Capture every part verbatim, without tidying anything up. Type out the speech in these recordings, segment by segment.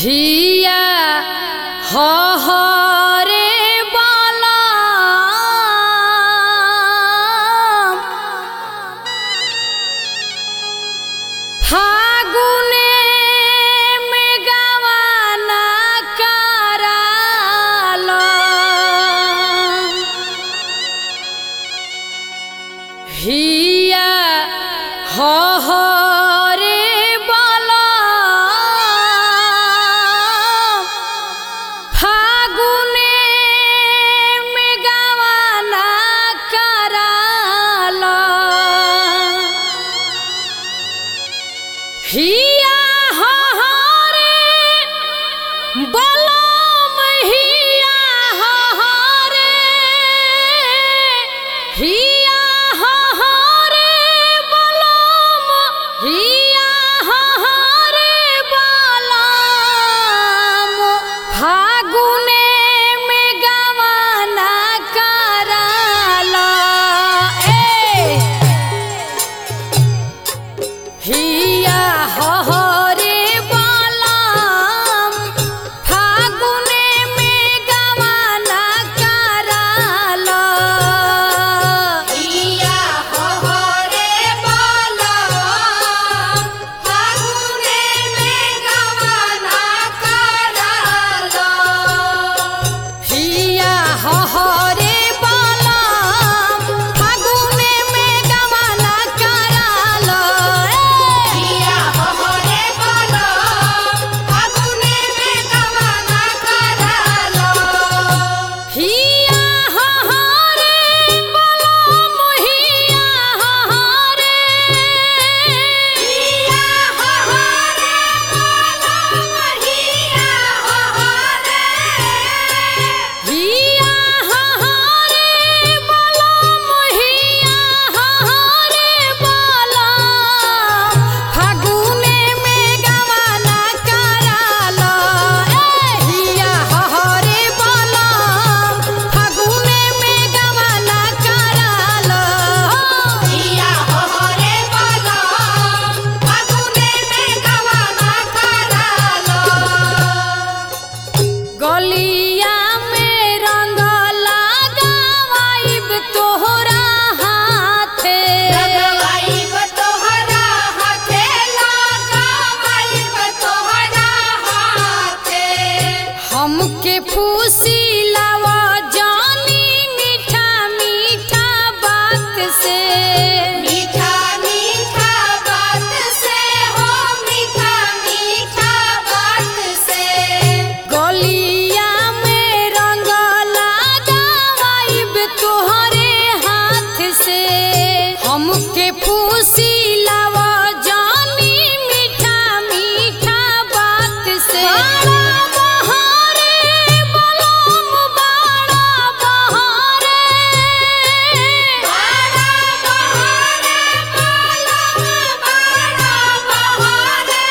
हिया हो हो रे बाला फागुने में गवाना करालो हिया हो हो हिया हो हो रे बलम हिया हो हो रे हिया हो हो रे बलम हिया हो हो रे बलम फागुने में गवाना कराला ए हिया हो हो रे बलम फागुने में गवाना कराला हिया हो हो रे बलम फागुने में गवाना कराला हिया हो हो रे बलम फागुने में गवाना कराला हिया हो हो रे बलम फागुने में गवाना कराला हिया हो हो रे बलम हिया हो हो रे हिया हो हो रे बलम हिया हो हो रे हिया हो हो रे बलम हिया हो हो रे बलम फागुने में गवाना कराला ए हिया हो हो रे बलम फागुने में गवाना कराला हिया हो हो रे बलम फागुने में गवाना कराला गलिया में रंग लगावाइब तोहरा हाथे लगवाइब तोहरा हाथे लगवाइब तोहरा हाथे हमके फूसिलावा जानी मीठा मीठा बात से मीठा मीठा बात से हो मीठा मीठा बात से गलिया में रंग लगावाइब तोहरे हाथ से हमके फूसिलावा जानी मीठा मीठा बात से बाड़ा बहारे बलम बाड़ा बहारे बाड़ा बहारे बलम बाड़ा बहारे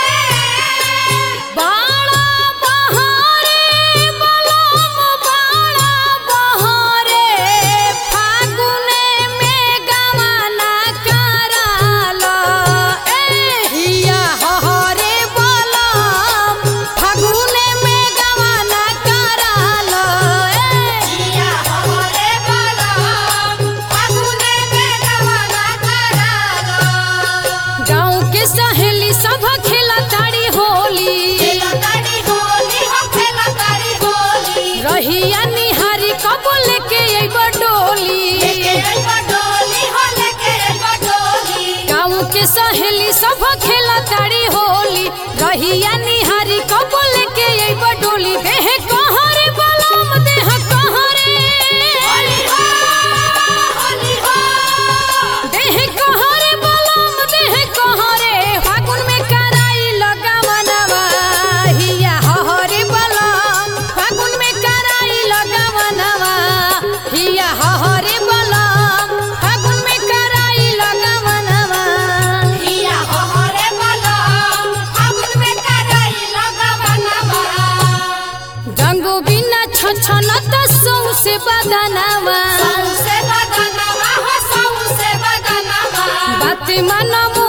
बाड़ा बहारे बलम बाड़ा बहारे फागुने में गवाना कराला ए हिया हो हो रे बलम फागुने में गवाना कराला ए हिया हो हो रे बलम फागुने में गवाना कराला गाँव के सहेली सब खेला ताड़ी होली खेला तारी होली हो खेला तारी होली रहिया निहारी कब लेके अइबा डोली लेके अइबा डोली हो लेके अइबा डोली गाँव के सहेली सब खेला ताड़ी होली रहिया निहारी कब लेके अइबा डोली देह कहाँ रे बलम देह कहाँ रे होली हो होली हो देह कहाँ रे बलम देह कहाँ रे फागुन में कराई लगावनवा हिया हो हो रे बलम फागुन में कराई लगावनवा हिया हो हो रे बलम फागुन में कराई लगावनवा हिया हो हो रे बलम फागुन में कराई लगवनवा रंगो बिना छछनत सौसे बदनवा सौसे बदनवा हो सौसे बदनवा बात मन